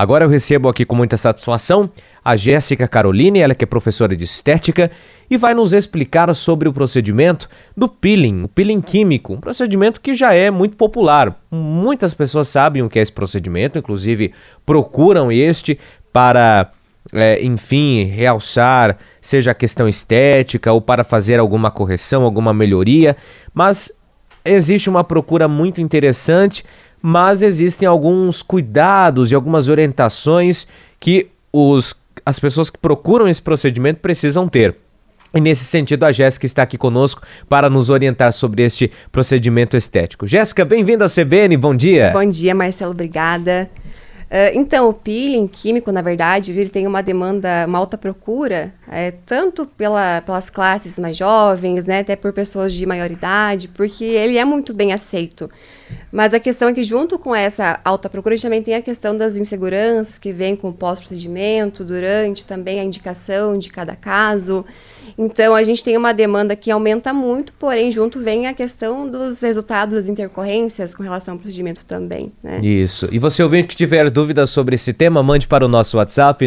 Agora eu recebo aqui com muita satisfação a Jéssica Caroline, ela que é professora de estética, e vai nos explicar sobre o procedimento do peeling, o peeling químico, um procedimento que já é muito popular. Muitas pessoas sabem o que é esse procedimento, inclusive procuram este para, enfim, realçar, seja a questão estética ou para fazer alguma correção, alguma melhoria, mas existe uma procura muito interessante, mas existem alguns cuidados e algumas orientações que as pessoas que procuram esse procedimento precisam ter. E nesse sentido, a Jéssica está aqui conosco para nos orientar sobre este procedimento estético. Jéssica, bem-vinda à CBN, bom dia. Bom dia, Marcelo, obrigada. Então, o peeling químico, na verdade, ele tem uma demanda, uma alta procura, tanto pelas classes mais jovens, né, até por pessoas de maior idade, porque ele é muito bem aceito. Mas a questão é que, junto com essa alta procura, a gente também tem a questão das inseguranças que vem com o pós-procedimento, durante também a indicação de cada caso. Então, a gente tem uma demanda que aumenta muito, porém, junto vem a questão dos resultados das intercorrências com relação ao procedimento também, né? Isso. E você, ouvinte, que tiver dúvidas sobre esse tema, mande para o nosso WhatsApp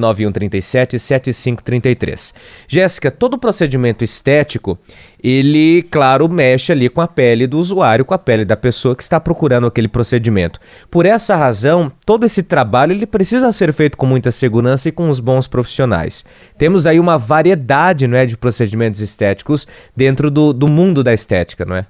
991377533. Jéssica, todo procedimento estético, ele, claro, mexe ali com a pele do usuário, com a pele da pessoa que está procurando aquele procedimento. Por essa razão, todo esse trabalho ele precisa ser feito com muita segurança e com os bons profissionais. Temos aí uma variedade, não é, de procedimentos estéticos dentro do mundo da estética, não é?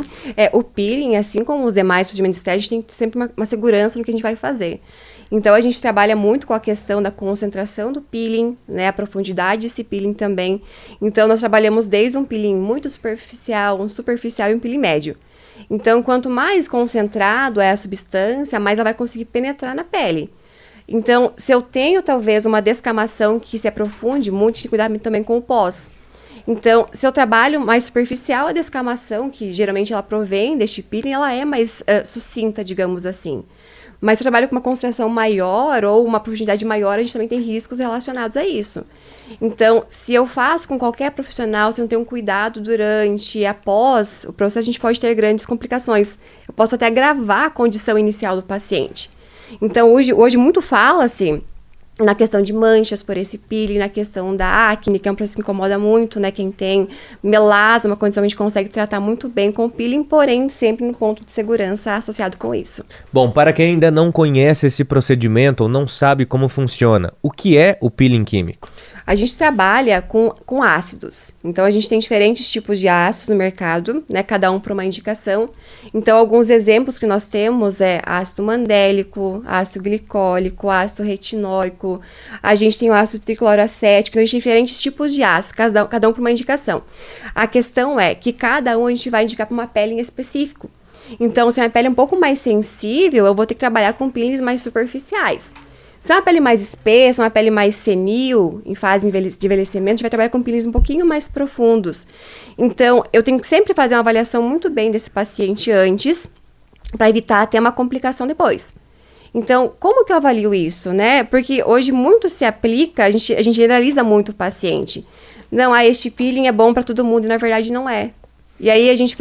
O peeling, assim como os demais procedimentos estéticos, tem sempre uma segurança no que a gente vai fazer. Então, a gente trabalha muito com a questão da concentração do peeling, né, a profundidade desse peeling também. Então, nós trabalhamos desde um peeling muito superficial, um superficial e um peeling médio. Então, quanto mais concentrado é a substância, mais ela vai conseguir penetrar na pele. Então, se eu tenho, talvez, uma descamação que se aprofunde muito, a gente tem que cuidar também com o pós. Então, se eu trabalho mais superficial, a descamação, que geralmente ela provém deste peeling, ela é mais sucinta, digamos assim. Mas se eu trabalho com uma concentração maior ou uma profundidade maior, a gente também tem riscos relacionados a isso. Então, se eu faço com qualquer profissional, se eu não tenho um cuidado durante e após o processo, a gente pode ter grandes complicações. Eu posso até agravar a condição inicial do paciente. Então, hoje muito fala-se na questão de manchas por esse peeling, na questão da acne, que é um processo que incomoda muito, né? Quem tem melasma, uma condição que a gente consegue tratar muito bem com o peeling, porém sempre no ponto de segurança associado com isso. Bom, para quem ainda não conhece esse procedimento ou não sabe como funciona, o que é o peeling químico? A gente trabalha com ácidos. Então, a gente tem diferentes tipos de ácidos no mercado, né? Cada um para uma indicação. Então, alguns exemplos que nós temos é ácido mandélico, ácido glicólico, ácido retinóico. A gente tem o ácido tricloroacético. Então, a gente tem diferentes tipos de ácidos, cada um para uma indicação. A questão é que cada um a gente vai indicar para uma pele em específico. Então, se a minha pele é um pouco mais sensível, eu vou ter que trabalhar com peelings mais superficiais. Se é uma pele mais espessa, uma pele mais senil, em fase de envelhecimento, a gente vai trabalhar com peelings um pouquinho mais profundos. Então, eu tenho que sempre fazer uma avaliação muito bem desse paciente antes, para evitar ter uma complicação depois. Então, como que eu avalio isso, né? Porque hoje muito se aplica, a gente generaliza muito o paciente. Não, este peeling é bom para todo mundo, e na verdade não é. E aí a gente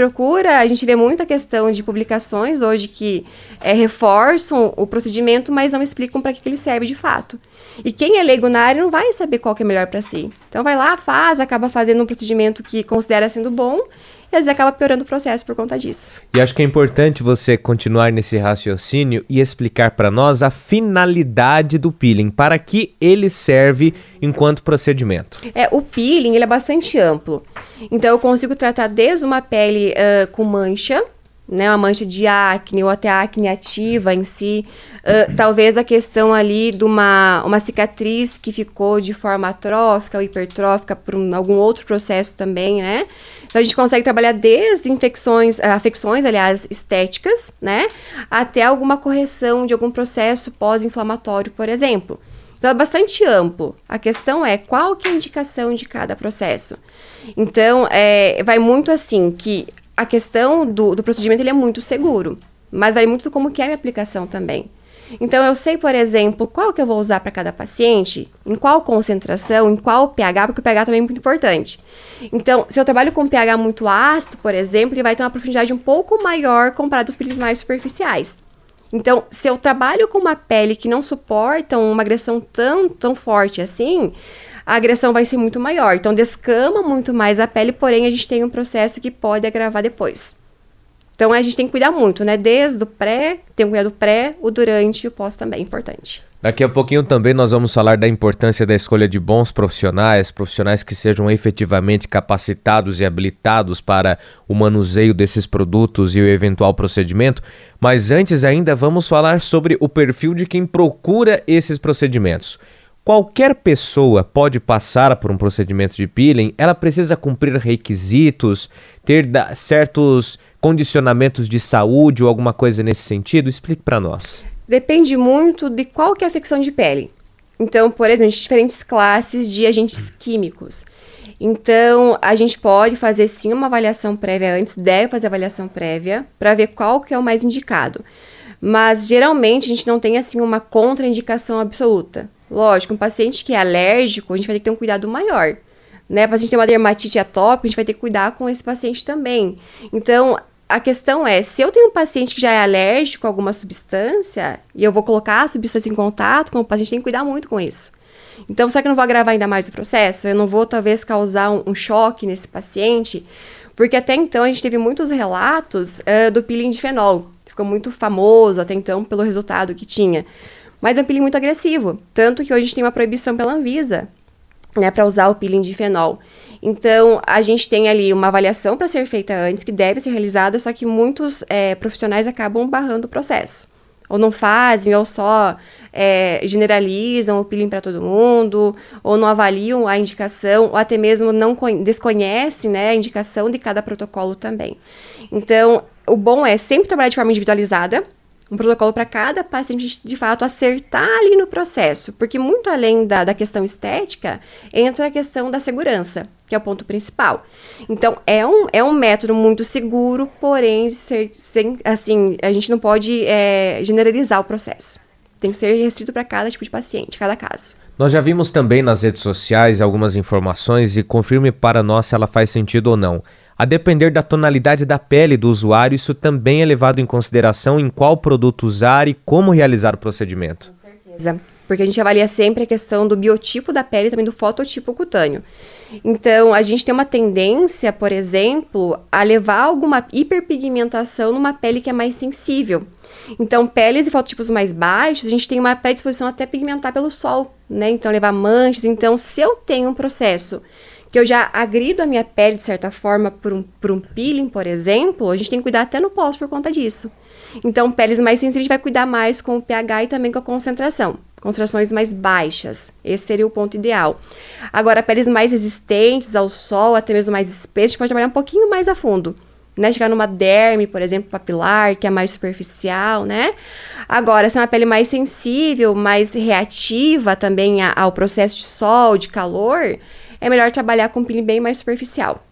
vê muita questão de publicações hoje que reforçam o procedimento, mas não explicam para que ele serve de fato. E quem é leigo na área não vai saber qual que é melhor para si. Então vai lá, acaba fazendo um procedimento que considera sendo bom, e às vezes acaba piorando o processo por conta disso. E acho que é importante você continuar nesse raciocínio e explicar para nós a finalidade do peeling, para que ele serve enquanto procedimento. O peeling ele é bastante amplo. Então eu consigo tratar desde uma pele com mancha, né, uma mancha de acne ou até acne ativa em si, talvez a questão ali de uma cicatriz que ficou de forma atrófica ou hipertrófica por algum outro processo também, né? Então a gente consegue trabalhar desde afecções, aliás, estéticas, né, até alguma correção de algum processo pós-inflamatório, por exemplo. Então é bastante amplo. A questão é qual que é a indicação de cada processo. Então, vai muito assim, que a questão do procedimento ele é muito seguro, mas vai muito como que é a minha aplicação também. Então, eu sei, por exemplo, qual que eu vou usar para cada paciente, em qual concentração, em qual pH, porque o pH também é muito importante. Então, se eu trabalho com pH muito ácido, por exemplo, ele vai ter uma profundidade um pouco maior comparado aos peelings mais superficiais. Então, se eu trabalho com uma pele que não suporta uma agressão tão forte assim, a agressão vai ser muito maior. Então, descama muito mais a pele, porém, a gente tem um processo que pode agravar depois. Então, a gente tem que cuidar muito, né? Desde o pré, tem que cuidar do pré, o durante e o pós também é importante. Daqui a pouquinho também nós vamos falar da importância da escolha de bons profissionais, profissionais que sejam efetivamente capacitados e habilitados para o manuseio desses produtos e o eventual procedimento. Mas antes ainda vamos falar sobre o perfil de quem procura esses procedimentos. Qualquer pessoa pode passar por um procedimento de peeling, ela precisa cumprir requisitos, ter certos condicionamentos de saúde ou alguma coisa nesse sentido? Explique para nós. Depende muito de qual que é a afecção de pele. Então, por exemplo, diferentes classes de agentes químicos. Então, a gente pode fazer sim uma avaliação prévia antes, deve fazer avaliação prévia para ver qual que é o mais indicado. Mas, geralmente, a gente não tem assim uma contraindicação absoluta. Lógico, um paciente que é alérgico, a gente vai ter que ter um cuidado maior. Né? Para a gente ter uma dermatite atópica, a gente vai ter que cuidar com esse paciente também. Então, a questão é, se eu tenho um paciente que já é alérgico a alguma substância, e eu vou colocar a substância em contato com o paciente, tem que cuidar muito com isso. Então, será que eu não vou agravar ainda mais o processo? Eu não vou, talvez, causar um choque nesse paciente? Porque até então, a gente teve muitos relatos do peeling de fenol. Ficou muito famoso até então pelo resultado que tinha. Mas é um peeling muito agressivo. Tanto que hoje a gente tem uma proibição pela Anvisa, né, para usar o peeling de fenol. Então, a gente tem ali uma avaliação para ser feita antes, que deve ser realizada, só que muitos profissionais acabam barrando o processo. Ou não fazem, ou só generalizam o peeling para todo mundo, ou não avaliam a indicação, ou até mesmo não desconhecem, né, a indicação de cada protocolo também. Então, o bom é sempre trabalhar de forma individualizada, um protocolo para cada paciente, de fato, acertar ali no processo. Porque muito além da questão estética, entra a questão da segurança, que é o ponto principal. Então, é um método muito seguro, porém, assim, a gente não pode generalizar o processo. Tem que ser restrito para cada tipo de paciente, cada caso. Nós já vimos também nas redes sociais algumas informações e confirme para nós se ela faz sentido ou não. A depender da tonalidade da pele do usuário, isso também é levado em consideração em qual produto usar e como realizar o procedimento. Com certeza, porque a gente avalia sempre a questão do biotipo da pele e também do fototipo cutâneo. Então, a gente tem uma tendência, por exemplo, a levar alguma hiperpigmentação numa pele que é mais sensível. Então, peles e fototipos mais baixos, a gente tem uma predisposição até a pigmentar pelo sol, né? Então, levar manchas. Então, se eu tenho um processo que eu já agrido a minha pele, de certa forma, por um peeling, por exemplo, a gente tem que cuidar até no pós por conta disso. Então, peles mais sensíveis, a gente vai cuidar mais com o pH e também com a concentração. Concentrações mais baixas. Esse seria o ponto ideal. Agora, peles mais resistentes ao sol, até mesmo mais espessas, a gente pode trabalhar um pouquinho mais a fundo. Né? Chegar numa derme, por exemplo, papilar, que é mais superficial, né? Agora, se é uma pele mais sensível, mais reativa também ao processo de sol, de calor, é melhor trabalhar com peeling bem mais superficial,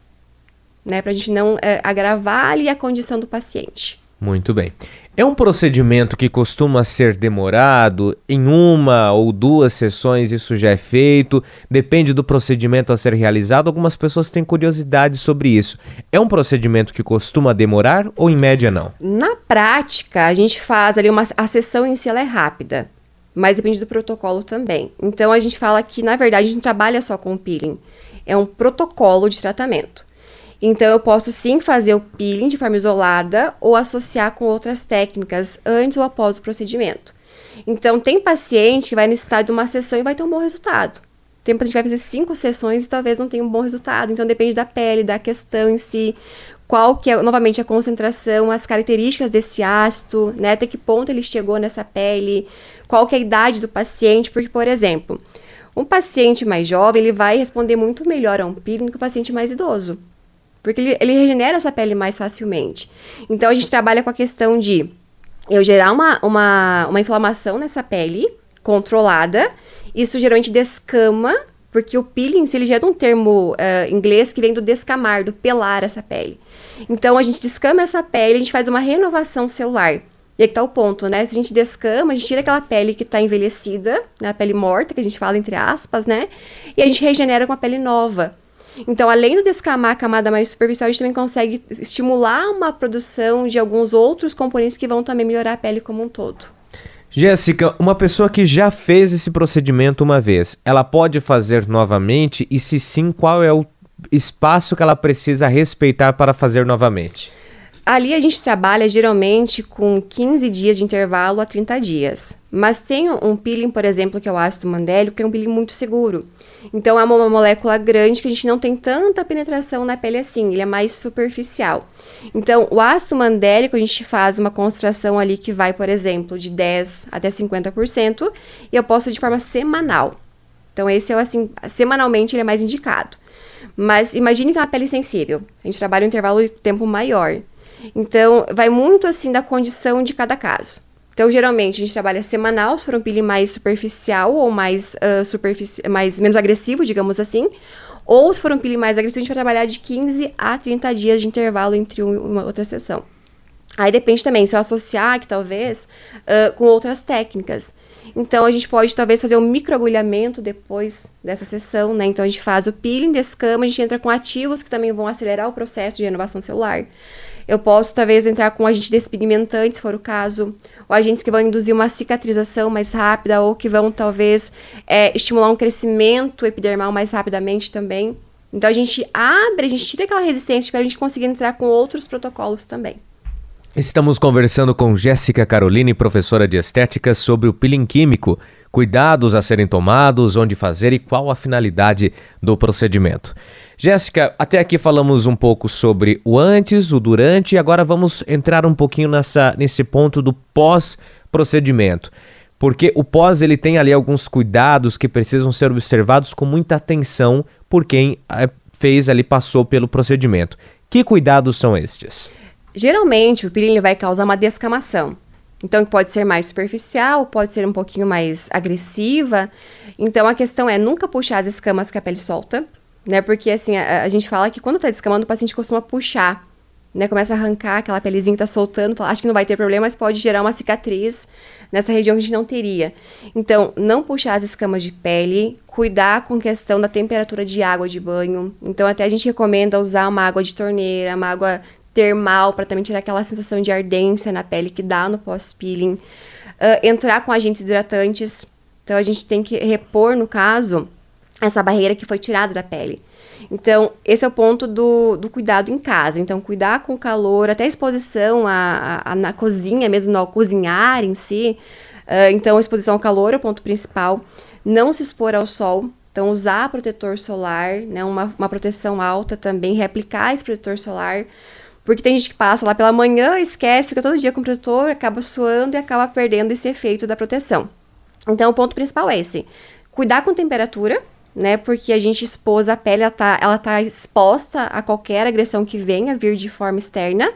né? Pra gente não agravar ali a condição do paciente. Muito bem. É um procedimento que costuma ser demorado, em uma ou duas sessões isso já é feito, depende do procedimento a ser realizado, algumas pessoas têm curiosidade sobre isso. É um procedimento que costuma demorar ou em média não? Na prática, a gente faz ali a sessão em si ela é rápida, mas depende do protocolo também. Então, a gente fala que, na verdade, a gente não trabalha só com o peeling, é um protocolo de tratamento. Então, eu posso sim fazer o peeling de forma isolada ou associar com outras técnicas antes ou após o procedimento. Então, tem paciente que vai necessitar de uma sessão e vai ter um bom resultado. Tem paciente que vai fazer 5 sessões e talvez não tenha um bom resultado. Então, depende da pele, da questão em si, qual que é, novamente, a concentração, as características desse ácido, né? Até que ponto ele chegou nessa pele, qual que é a idade do paciente. Porque, por exemplo, um paciente mais jovem, ele vai responder muito melhor a um peeling do que o paciente mais idoso. Porque ele regenera essa pele mais facilmente. Então, a gente trabalha com a questão de eu gerar uma inflamação nessa pele controlada. Isso geralmente descama, porque o peeling, ele já é de um termo inglês que vem do descamar, do pelar essa pele. Então, a gente descama essa pele, a gente faz uma renovação celular. E aí que tá o ponto, né? Se a gente descama, a gente tira aquela pele que tá envelhecida, né? A pele morta, que a gente fala entre aspas, né? E a gente regenera com a pele nova. Então, além do descamar a camada mais superficial, a gente também consegue estimular uma produção de alguns outros componentes que vão também melhorar a pele como um todo. Jéssica, uma pessoa que já fez esse procedimento uma vez, ela pode fazer novamente? E se sim, qual é o espaço que ela precisa respeitar para fazer novamente? Ali a gente trabalha geralmente com 15 dias de intervalo a 30 dias. Mas tem um peeling, por exemplo, que é o ácido mandélico, que é um peeling muito seguro. Então é uma molécula grande que a gente não tem tanta penetração na pele assim, ele é mais superficial. Então o ácido mandélico a gente faz uma concentração ali que vai, por exemplo, de 10 até 50%, e eu posso de forma semanal. Então esse é assim, semanalmente ele é mais indicado. Mas imagine que é uma pele sensível, a gente trabalha um intervalo de tempo maior. Então, vai muito assim da condição de cada caso. Então, geralmente, a gente trabalha semanal, se for um peeling mais superficial ou mais, menos agressivo, digamos assim. Ou se for um peeling mais agressivo, a gente vai trabalhar de 15 a 30 dias de intervalo entre uma outra sessão. Aí depende também, se eu associar, que talvez, com outras técnicas. Então, a gente pode, talvez, fazer um microagulhamento depois dessa sessão, né? Então, a gente faz o peeling, descama, a gente entra com ativos que também vão acelerar o processo de renovação celular. Eu posso, talvez, entrar com agente despigmentante, se for o caso, ou agentes que vão induzir uma cicatrização mais rápida, ou que vão, talvez, estimular um crescimento epidermal mais rapidamente também. Então, a gente abre, a gente tira aquela resistência para a gente conseguir entrar com outros protocolos também. Estamos conversando com Jéssica Caroline, professora de estética, sobre o peeling químico, cuidados a serem tomados, onde fazer e qual a finalidade do procedimento. Jéssica, até aqui falamos um pouco sobre o antes, o durante, e agora vamos entrar um pouquinho nesse ponto do pós-procedimento. Porque o pós ele tem ali alguns cuidados que precisam ser observados com muita atenção por quem passou pelo procedimento. Que cuidados são estes? Geralmente, o peeling vai causar uma descamação. Então, pode ser mais superficial, pode ser um pouquinho mais agressiva. Então, a questão é nunca puxar as escamas que a pele solta, né? Porque, assim, a gente fala que quando tá descamando, o paciente costuma puxar, né? Começa a arrancar aquela pelezinha que tá soltando, fala, acho que não vai ter problema, mas pode gerar uma cicatriz nessa região que a gente não teria. Então, não puxar as escamas de pele, cuidar com questão da temperatura de água de banho. Então, até a gente recomenda usar uma água de torneira, uma água termal, para também tirar aquela sensação de ardência na pele que dá no pós-peeling. Entrar com agentes hidratantes. Então, a gente tem que repor, no caso, essa barreira que foi tirada da pele. Então, esse é o ponto do cuidado em casa. Então, cuidar com o calor, até a exposição na cozinha mesmo, no cozinhar em si. Então, a exposição ao calor é o ponto principal. Não se expor ao sol. Então, usar protetor solar, né, uma proteção alta também, reaplicar esse protetor solar. Porque tem gente que passa lá pela manhã, esquece, fica todo dia com o protetor, acaba suando e acaba perdendo esse efeito da proteção. Então, o ponto principal é esse. Cuidar com temperatura, né? Porque a gente expôs a pele, ela tá exposta a qualquer agressão que venha vir de forma externa.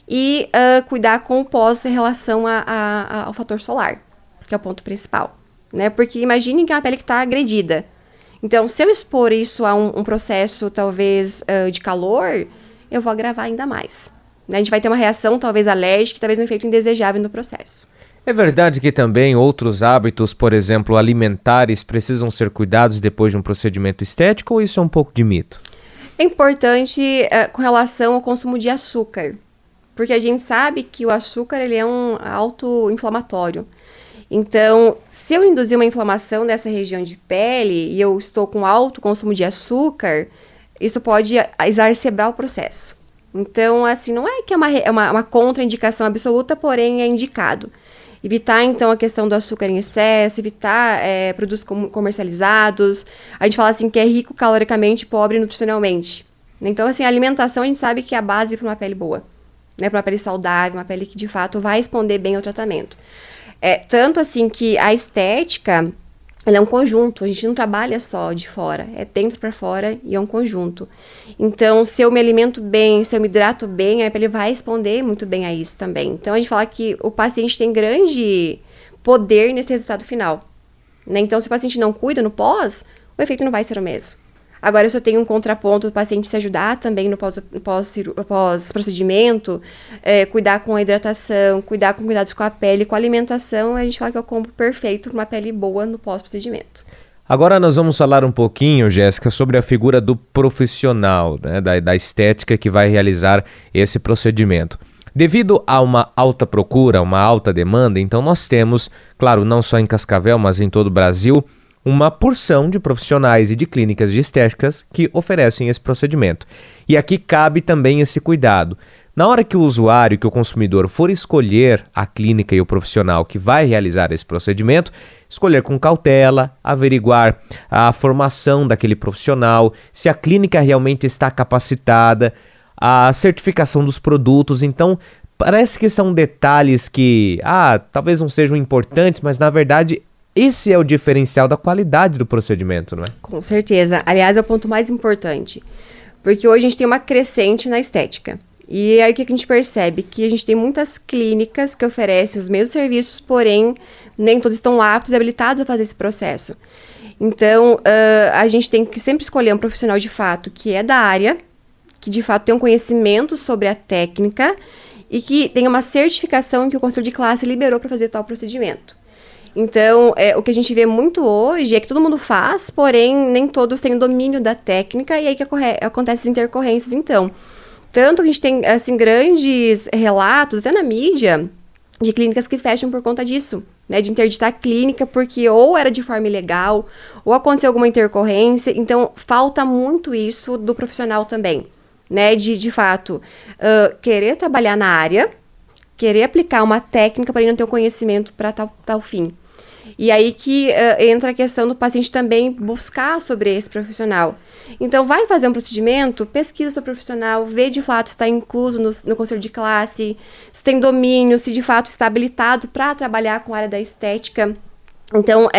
E cuidar com o pós em relação ao fator solar, que é o ponto principal, né? Porque imaginem que é uma pele que está agredida. Então, se eu expor isso a um processo, talvez, de calor, eu vou agravar ainda mais, né? A gente vai ter uma reação, talvez, alérgica, talvez um efeito indesejável no processo. É verdade que também outros hábitos, por exemplo, alimentares, precisam ser cuidados depois de um procedimento estético, ou isso é um pouco de mito? É importante com relação ao consumo de açúcar, porque a gente sabe que o açúcar ele é um auto-inflamatório. Então, se eu induzir uma inflamação dessa região de pele e eu estou com alto consumo de açúcar, isso pode exacerbar o processo. Então, assim, não é que é uma contraindicação absoluta, porém é indicado. Evitar, então, a questão do açúcar em excesso, evitar produtos comercializados. A gente fala assim que é rico caloricamente, pobre nutricionalmente. Então, assim, a alimentação a gente sabe que é a base para uma pele boa, né? Para uma pele saudável, uma pele que, de fato, vai responder bem ao tratamento. Tanto, assim, que a estética, ela é um conjunto, a gente não trabalha só de fora, é dentro para fora e é um conjunto. Então, se eu me alimento bem, se eu me hidrato bem, a pele vai responder muito bem a isso também. Então, a gente fala que o paciente tem grande poder nesse resultado final, né? Então, se o paciente não cuida no pós, o efeito não vai ser o mesmo. Agora, se eu tenho um contraponto do paciente se ajudar também no pós-procedimento, cuidar com a hidratação, cuidar com cuidados com a pele, com a alimentação, a gente fala que é o combo perfeito para uma pele boa no pós-procedimento. Agora nós vamos falar um pouquinho, Jéssica, sobre a figura do profissional, né, da estética que vai realizar esse procedimento. Devido a uma alta procura, uma alta demanda, então nós temos, claro, não só em Cascavel, mas em todo o Brasil, uma porção de profissionais e de clínicas de estéticas que oferecem esse procedimento. E aqui cabe também esse cuidado. Na hora que o usuário, que o consumidor for escolher a clínica e o profissional que vai realizar esse procedimento, escolher com cautela, averiguar a formação daquele profissional, se a clínica realmente está capacitada, a certificação dos produtos. Então, parece que são detalhes que, talvez não sejam importantes, mas na verdade esse é o diferencial da qualidade do procedimento, não é? Com certeza. Aliás, é o ponto mais importante. Porque hoje a gente tem uma crescente na estética. E aí o que a gente percebe? Que a gente tem muitas clínicas que oferecem os mesmos serviços, porém nem todos estão aptos e habilitados a fazer esse processo. Então, a gente tem que sempre escolher um profissional de fato que é da área, que de fato tem um conhecimento sobre a técnica e que tem uma certificação que o Conselho de Classe liberou para fazer tal procedimento. Então, o que a gente vê muito hoje é que todo mundo faz, porém nem todos têm o domínio da técnica e aí que acontecem as intercorrências, então. Tanto que a gente tem, assim, grandes relatos, até na mídia, de clínicas que fecham por conta disso, né? De interditar a clínica porque ou era de forma ilegal, ou aconteceu alguma intercorrência. Então, falta muito isso do profissional também, né? De fato, querer trabalhar na área, querer aplicar uma técnica, porém não ter o conhecimento para tal fim. E aí que entra a questão do paciente também buscar sobre esse profissional. Então, vai fazer um procedimento, pesquisa sobre o profissional, vê de fato se está incluso no conselho de classe, se tem domínio, se de fato está habilitado para trabalhar com a área da estética. Então,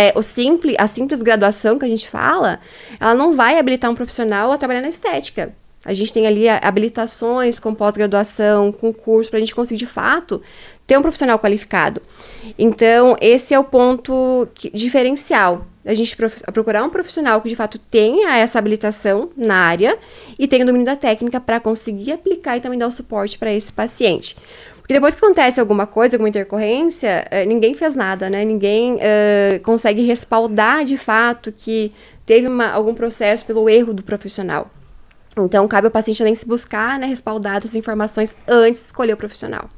a simples graduação que a gente fala, ela não vai habilitar um profissional a trabalhar na estética. A gente tem ali habilitações com pós-graduação, com curso, para a gente conseguir, de fato, ter um profissional qualificado. Então, esse é o ponto diferencial. A gente procurar um profissional que, de fato, tenha essa habilitação na área e tenha o domínio da técnica para conseguir aplicar e também dar o suporte para esse paciente. Porque depois que acontece alguma coisa, alguma intercorrência, ninguém fez nada, né? Ninguém consegue respaldar, de fato, que teve algum processo pelo erro do profissional. Então, cabe ao paciente também se buscar, né, respaldar as informações antes de escolher o profissional.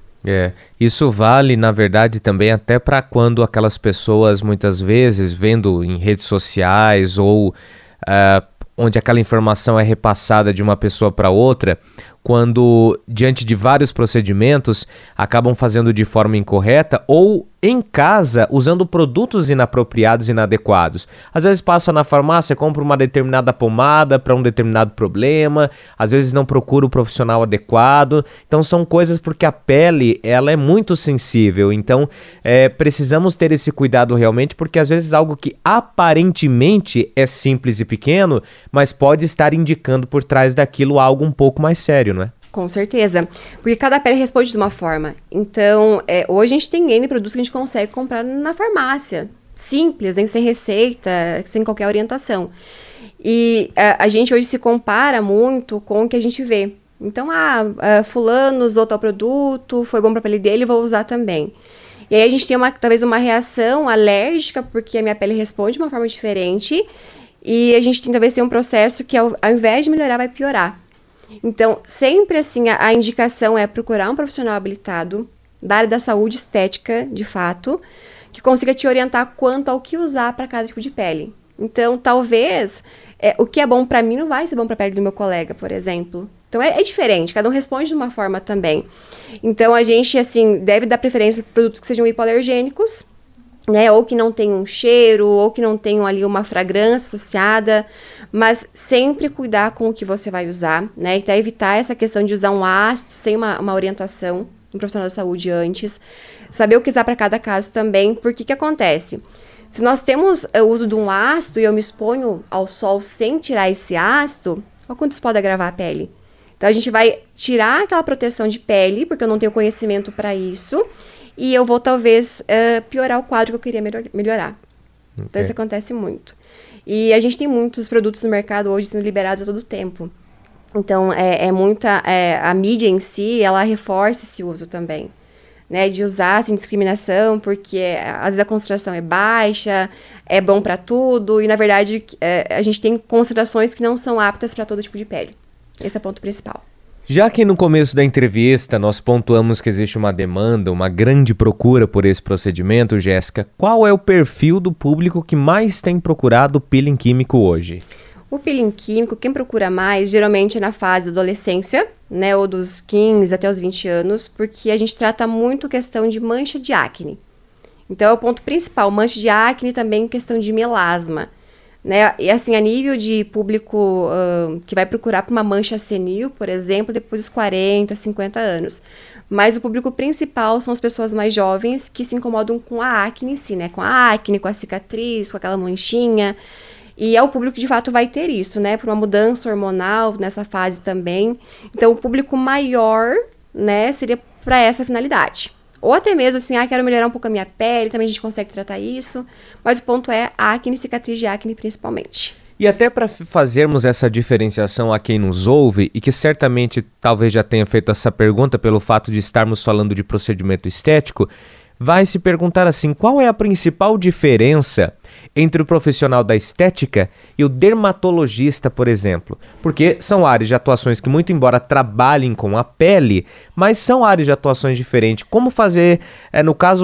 Isso vale, na verdade, também até para quando aquelas pessoas, muitas vezes, vendo em redes sociais ou onde aquela informação é repassada de uma pessoa para outra, quando, diante de vários procedimentos, acabam fazendo de forma incorreta ou em casa usando produtos inapropriados e inadequados. Às vezes passa na farmácia, compra uma determinada pomada para um determinado problema, às vezes não procura o profissional adequado. Então são coisas porque a pele ela é muito sensível, então precisamos ter esse cuidado realmente, porque às vezes algo que aparentemente é simples e pequeno, mas pode estar indicando por trás daquilo algo um pouco mais sério, não é? Com certeza, porque cada pele responde de uma forma. Então, hoje a gente tem N produtos que a gente consegue comprar na farmácia, simples, hein, sem receita, sem qualquer orientação. E a gente hoje se compara muito com o que a gente vê. Então, fulano usou tal produto, foi bom para a pele dele, vou usar também. E aí a gente tem talvez uma reação alérgica, porque a minha pele responde de uma forma diferente, e a gente tem talvez um processo que ao invés de melhorar, vai piorar. Então, sempre assim, a indicação é procurar um profissional habilitado da área da saúde estética, de fato, que consiga te orientar quanto ao que usar para cada tipo de pele. Então, talvez, o que é bom para mim não vai ser bom para a pele do meu colega, por exemplo. Então, é diferente, cada um responde de uma forma também. Então, a gente, assim, deve dar preferência para produtos que sejam hipoalergênicos, né, ou que não tenham um cheiro, ou que não tenham ali uma fragrância associada, mas sempre cuidar com o que você vai usar, né, e até evitar essa questão de usar um ácido sem uma orientação um profissional da saúde antes, saber o que usar para cada caso também, porque que acontece? Se nós temos o uso de um ácido e eu me exponho ao sol sem tirar esse ácido, olha quanto isso pode agravar a pele. Então, a gente vai tirar aquela proteção de pele, porque eu não tenho conhecimento para isso, e eu vou, talvez, piorar o quadro que eu queria melhorar. Okay. Então, isso acontece muito. E a gente tem muitos produtos no mercado hoje sendo liberados a todo tempo. Então, a mídia em si, ela reforça esse uso também. né, de usar sem discriminação, porque às vezes a concentração é baixa, é bom para tudo, e na verdade a gente tem concentrações que não são aptas para todo tipo de pele. Esse é o ponto principal. Já que no começo da entrevista nós pontuamos que existe uma demanda, uma grande procura por esse procedimento, Jéssica, qual é o perfil do público que mais tem procurado o peeling químico hoje? O peeling químico, quem procura mais, geralmente é na fase da adolescência, né, ou dos 15 até os 20 anos, porque a gente trata muito questão de mancha de acne. Então, é o ponto principal, mancha de acne e também questão de melasma, né, e assim, a nível de público que vai procurar por uma mancha senil, por exemplo, depois dos 40, 50 anos. Mas o público principal são as pessoas mais jovens que se incomodam com a acne em si, né, com a acne, com a cicatriz, com aquela manchinha. E é o público que de fato vai ter isso, né? Por uma mudança hormonal nessa fase também. Então, o público maior, né, seria para essa finalidade. Ou até mesmo assim, quero melhorar um pouco a minha pele, também a gente consegue tratar isso. Mas o ponto é acne, cicatriz de acne principalmente. E até para fazermos essa diferenciação a quem nos ouve e que certamente talvez já tenha feito essa pergunta pelo fato de estarmos falando de procedimento estético, vai se perguntar assim, qual é a principal diferença entre o profissional da estética e o dermatologista, por exemplo? Porque são áreas de atuações que, muito embora trabalhem com a pele, mas são áreas de atuações diferentes. Como fazer, no caso,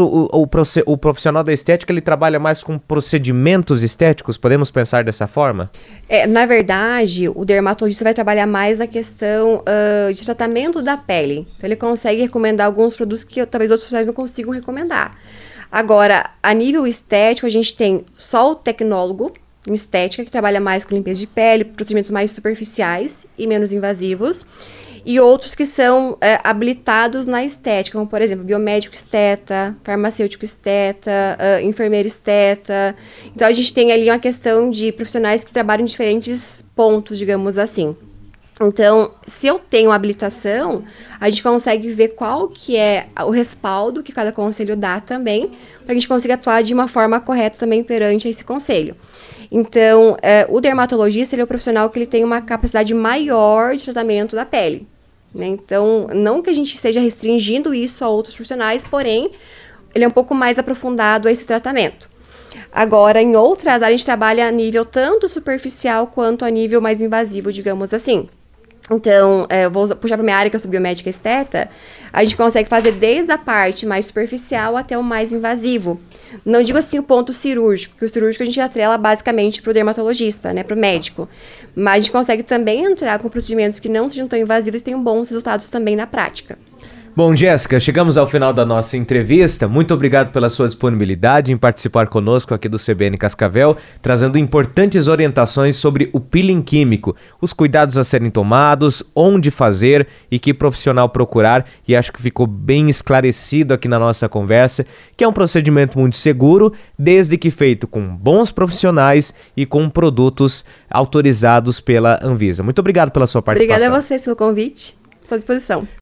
o profissional da estética, ele trabalha mais com procedimentos estéticos? Podemos pensar dessa forma? Na verdade, o dermatologista vai trabalhar mais na questão de tratamento da pele. Então, ele consegue recomendar alguns produtos que talvez outros profissionais não consigam recomendar. Agora, a nível estético, a gente tem só o tecnólogo em estética, que trabalha mais com limpeza de pele, procedimentos mais superficiais e menos invasivos, e outros que são habilitados na estética, como, por exemplo, biomédico esteta, farmacêutico esteta, enfermeiro esteta. Então, a gente tem ali uma questão de profissionais que trabalham em diferentes pontos, digamos assim. Então, se eu tenho habilitação, a gente consegue ver qual que é o respaldo que cada conselho dá também, para que a gente consiga atuar de uma forma correta também perante esse conselho. Então, o dermatologista, ele é o profissional que ele tem uma capacidade maior de tratamento da pele, né? Então, não que a gente esteja restringindo isso a outros profissionais, porém, ele é um pouco mais aprofundado a esse tratamento. Agora, em outras áreas, a gente trabalha a nível tanto superficial quanto a nível mais invasivo, digamos assim. Então, eu vou puxar para minha área, que eu sou biomédica esteta, a gente consegue fazer desde a parte mais superficial até o mais invasivo. Não digo assim o ponto cirúrgico, porque o cirúrgico a gente atrela basicamente para o dermatologista, né, para o médico. Mas a gente consegue também entrar com procedimentos que não sejam tão invasivos e tenham bons resultados também na prática. Bom, Jéssica, chegamos ao final da nossa entrevista. Muito obrigado pela sua disponibilidade em participar conosco aqui do CBN Cascavel, trazendo importantes orientações sobre o peeling químico, os cuidados a serem tomados, onde fazer e que profissional procurar. E acho que ficou bem esclarecido aqui na nossa conversa, que é um procedimento muito seguro, desde que feito com bons profissionais e com produtos autorizados pela Anvisa. Muito obrigado pela sua participação. Obrigada a vocês pelo convite. Estou à disposição.